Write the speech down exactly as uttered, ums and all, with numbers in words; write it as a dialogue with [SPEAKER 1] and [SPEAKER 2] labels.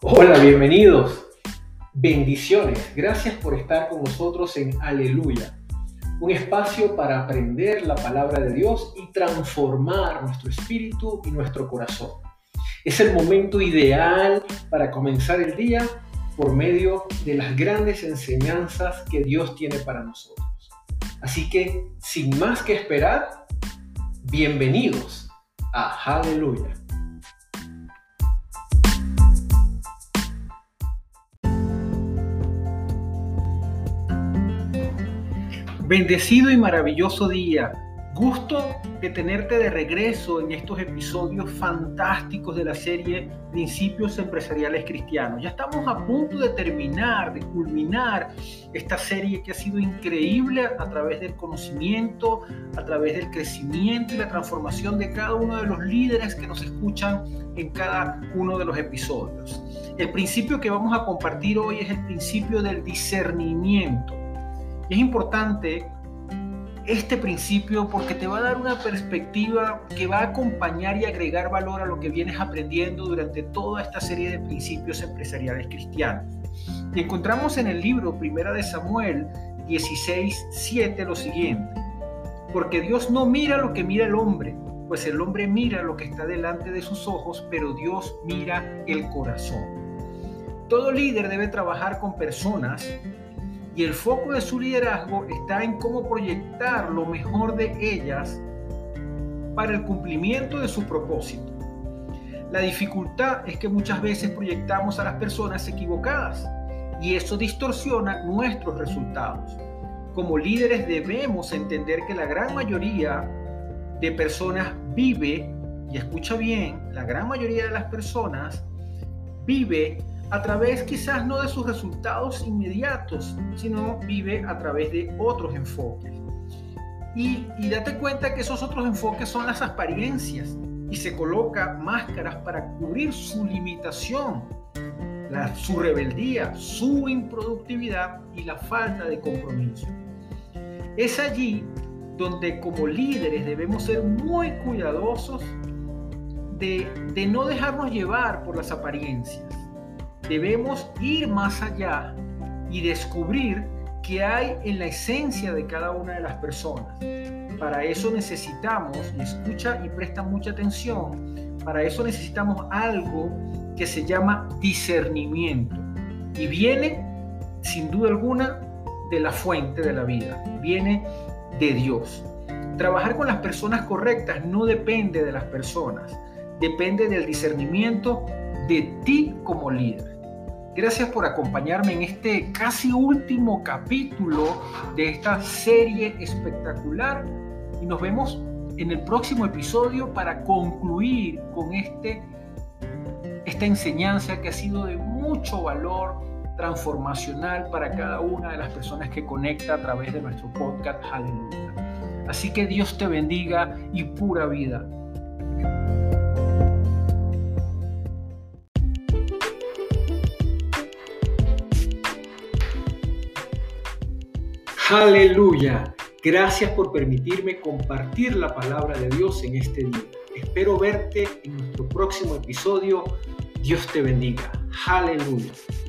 [SPEAKER 1] Hola, bienvenidos. Bendiciones. Gracias por estar con nosotros en Aleluya, un espacio para aprender la palabra de Dios y transformar nuestro espíritu y nuestro corazón. Es el momento ideal para comenzar el día por medio de las grandes enseñanzas que Dios tiene para nosotros. Así que, sin más que esperar, bienvenidos a Aleluya. Bendecido y maravilloso día. Gusto de tenerte de regreso en estos episodios fantásticos de la serie Principios Empresariales Cristianos. Ya estamos a punto de terminar, de culminar esta serie que ha sido increíble a través del conocimiento, a través del crecimiento y la transformación de cada uno de los líderes que nos escuchan en cada uno de los episodios. El principio que vamos a compartir hoy es el principio del discernimiento. Es importante este principio porque te va a dar una perspectiva que va a acompañar y agregar valor a lo que vienes aprendiendo durante toda esta serie de principios empresariales cristianos. Y encontramos en el libro Primera de Samuel dieciséis siete lo siguiente: porque Dios no mira lo que mira el hombre, pues el hombre mira lo que está delante de sus ojos, pero Dios mira el corazón. Todo líder debe trabajar con personas y el foco de su liderazgo está en cómo proyectar lo mejor de ellas para el cumplimiento de su propósito. La dificultad es que muchas veces proyectamos a las personas equivocadas y eso distorsiona nuestros resultados. Como líderes debemos entender que la gran mayoría de personas vive, y escucha bien, la gran mayoría de las personas vive a través quizás no de sus resultados inmediatos, sino vive a través de otros enfoques. Y, y date cuenta que esos otros enfoques son las apariencias y se coloca máscaras para cubrir su limitación, la, su rebeldía, su improductividad y la falta de compromiso. Es allí donde como líderes debemos ser muy cuidadosos de, de no dejarnos llevar por las apariencias. Debemos ir más allá y descubrir qué hay en la esencia de cada una de las personas. Para eso necesitamos, y escucha y presta mucha atención, para eso necesitamos algo que se llama discernimiento. Y viene, sin duda alguna, de la fuente de la vida. Viene de Dios. Trabajar con las personas correctas no depende de las personas, depende del discernimiento de ti como líder. Gracias por acompañarme en este casi último capítulo de esta serie espectacular y nos vemos en el próximo episodio para concluir con este, esta enseñanza que ha sido de mucho valor transformacional para cada una de las personas que conecta a través de nuestro podcast Aleluya. Así que Dios te bendiga y pura vida. Aleluya. Gracias por permitirme compartir la palabra de Dios en este día. Espero verte en nuestro próximo episodio. Dios te bendiga. Aleluya.